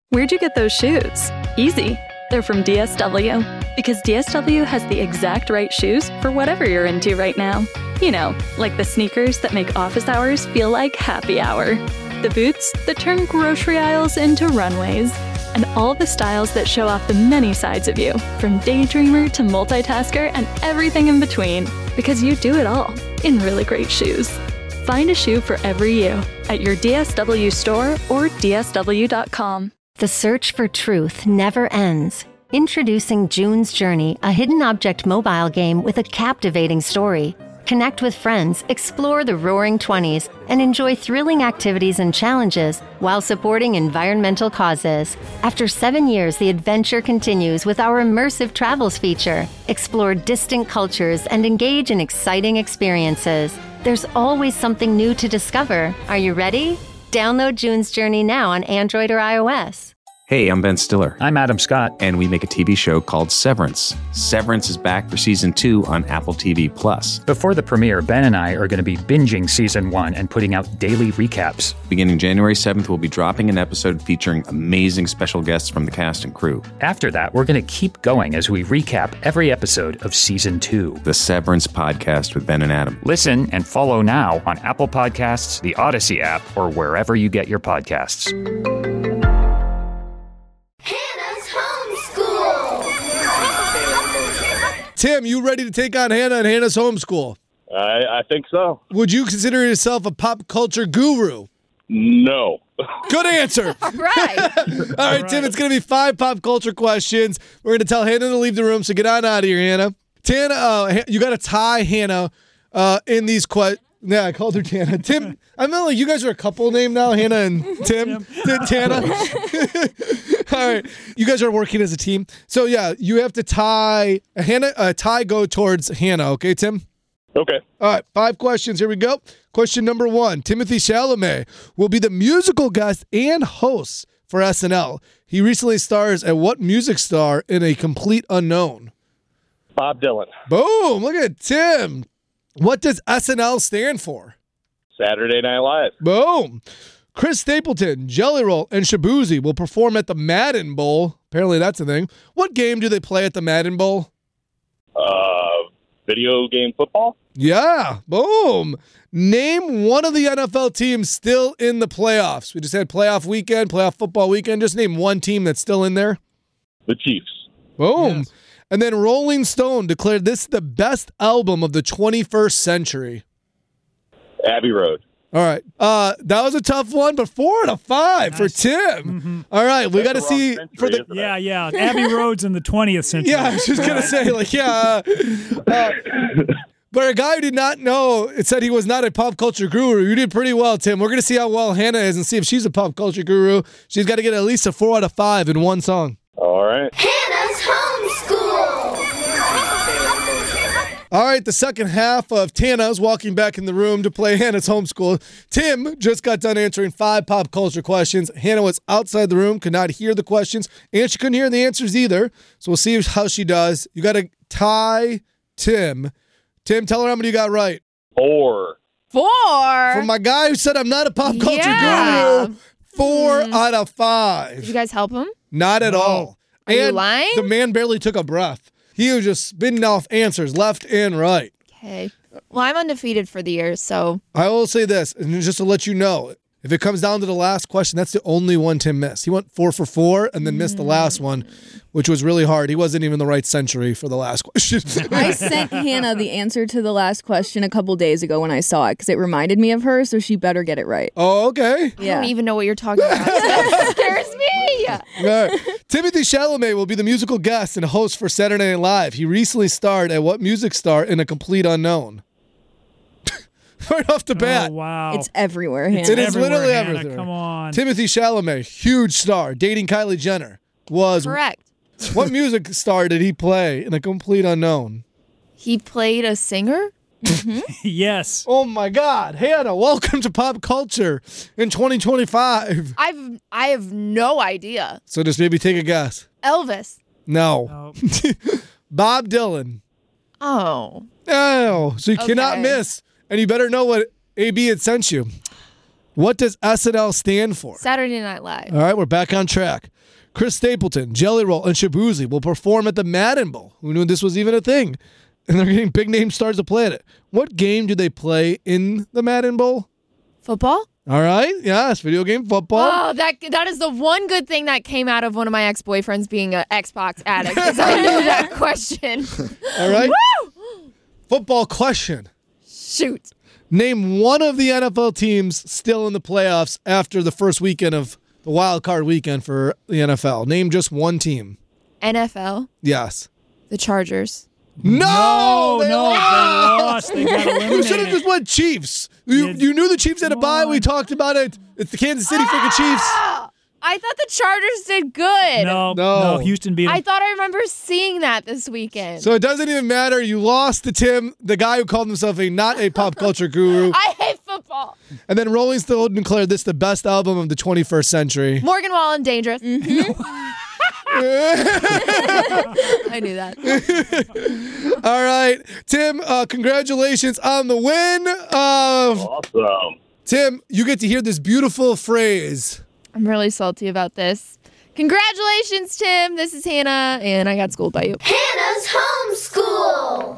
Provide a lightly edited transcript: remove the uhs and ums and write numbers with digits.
Where'd you get those shoes? Easy. They're from DSW. Because DSW has the exact right shoes for whatever you're into right now. You know, like the sneakers that make office hours feel like happy hour. The boots that turn grocery aisles into runways. And all the styles that show off the many sides of you, from daydreamer to multitasker and everything in between. Because you do it all in really great shoes. Find a shoe for every you at your DSW store or DSW.com. The search for truth never ends. Introducing June's Journey, a hidden object mobile game with a captivating story. Connect with friends, explore the Roaring 20s, and enjoy thrilling activities and challenges while supporting environmental causes. After 7 years, the adventure continues with our immersive travels feature. Explore distant cultures and engage in exciting experiences. There's always something new to discover. Are you ready? Download June's Journey now on Android or iOS. Hey, I'm Ben Stiller. I'm Adam Scott. And we make a TV show called Severance. Severance is back for season 2 on Apple TV+. Before the premiere, Ben and I are going to be binging season 1 and putting out daily recaps. Beginning January 7th, we'll be dropping an episode featuring amazing special guests from the cast and crew. After that, we're going to keep going as we recap every episode of season 2. The Severance Podcast with Ben and Adam. Listen and follow now on Apple Podcasts, the Odyssey app, or wherever you get your podcasts. Tim, you ready to take on Hannah and Hannah's homeschool? I think so. Would you consider yourself a pop culture guru? No. Good answer. All right. All right, Tim, it's going to be 5 pop culture questions. We're going to tell Hannah to leave the room, so get on out of here, Hannah. Tana, you got to tie Hannah in these questions. Yeah, I called her Tana. Tim, I mean, like, you guys are a couple name now, Hannah and Tim. Tana. All right, you guys are working as a team. So, yeah, you have to tie Hannah. Tie go towards Hannah, okay, Tim? Okay. All right, 5 questions. Here we go. Question number 1. Timothée Chalamet will be the musical guest and host for SNL. He recently stars at what music star in A Complete Unknown? Bob Dylan. Boom, look at Tim. What does SNL stand for? Saturday Night Live. Boom. Chris Stapleton, Jelly Roll, and Shabuzi will perform at the Madden Bowl. Apparently that's a thing. What game do they play at the Madden Bowl? Video game football? Yeah. Boom. Name one of the NFL teams still in the playoffs. We just had playoff weekend, playoff football weekend. Just name one team that's still in there. The Chiefs. Boom. Yes. And then Rolling Stone declared this the best album of the 21st century. Abbey Road. All right. That was a tough one, but 4 out of 5 for Tim. Mm-hmm. All right. We got to see for the Yeah. Abbey Road's in the 20th century. Yeah, I was just going to say, like, yeah. But a guy who did not know, it said he was not a pop culture guru. You did pretty well, Tim. We're going to see how well Hannah is and see if she's a pop culture guru. She's got to get at least a 4 out of 5 in one song. All right. Hannah's homeschool. All right, the second half of Tana's walking back in the room to play Hannah's homeschool. Tim just got done answering 5 pop culture questions. Hannah was outside the room, could not hear the questions, and she couldn't hear the answers either. So we'll see how she does. You got to tie Tim. Tim, tell her how many you got right. 4. For my guy who said I'm not a pop culture guru, 4 out of 5. Did you guys help him? Not at all. Are you lying? The man barely took a breath. He was just spitting off answers left and right. Okay. Well, I'm undefeated for the year, so. I will say this, and just to let you know, if it comes down to the last question, that's the only one Tim missed. He went 4 for 4 and then missed the last one, which was really hard. He wasn't even the right century for the last question. I sent Hannah the answer to the last question a couple days ago when I saw it because it reminded me of her, so she better get it right. Oh, okay. I don't even know what you're talking about. That scares me. All right. Timothée Chalamet will be the musical guest and host for Saturday Night Live. He recently starred at what music star in A Complete Unknown? Right off the bat. Oh, wow. It's everywhere, Hannah. It is literally Hannah, everything. come on. Timothée Chalamet, huge star, dating Kylie Jenner, was... Correct. What music star did he play in A Complete Unknown? He played a singer? Yes. Oh my God. Hannah, welcome to Pop Culture in 2025. I have no idea. So just maybe take a guess. Elvis. No. Bob Dylan. Oh. Oh, so you cannot miss. And you better know what AB had sent you. What does SNL stand for? Saturday Night Live. All right, we're back on track. Chris Stapleton, Jelly Roll, and Shabuzi will perform at the Madden Bowl. Who knew this was even a thing? And they're getting big name stars to play at it. What game do they play in the Madden Bowl? Football? All right, yes, video game football. Oh, that is the one good thing that came out of one of my ex-boyfriends being an Xbox addict. Because I knew that question. All right. Woo! Football question. Shoot. Name one of the NFL teams still in the playoffs after the first weekend of the wild card weekend for the NFL. Name just one team. NFL? Yes. The Chargers. No, they lost. They got eliminated. You should have just went Chiefs. You knew the Chiefs had a bye. We talked about it. It's the Kansas City freaking Chiefs. I thought the Chargers did good. No, Houston beat them. I thought I remember seeing that this weekend. So it doesn't even matter. You lost to Tim, the guy who called himself not a pop culture guru. I hate football. And then Rolling Stone declared this the best album of the 21st century. Morgan Wallen, Dangerous. I knew that. All right. Tim, congratulations on the win. Awesome. Tim, you get to hear this beautiful phrase. I'm really salty about this. Congratulations, Tim. This is Hannah, and I got schooled by you. Hannah's homeschool.